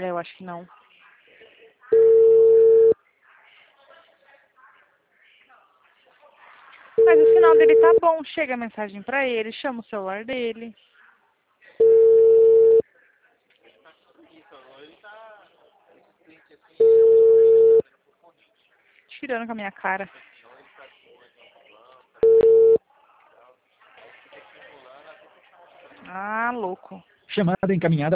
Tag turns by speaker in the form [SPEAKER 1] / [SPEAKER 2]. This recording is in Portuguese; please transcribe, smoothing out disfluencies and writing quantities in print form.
[SPEAKER 1] É, eu acho que não. Mas o sinal dele tá bom. Chega a mensagem pra ele, chama o celular dele. Tirando com a minha cara. Ah, louco.
[SPEAKER 2] Chamada encaminhada.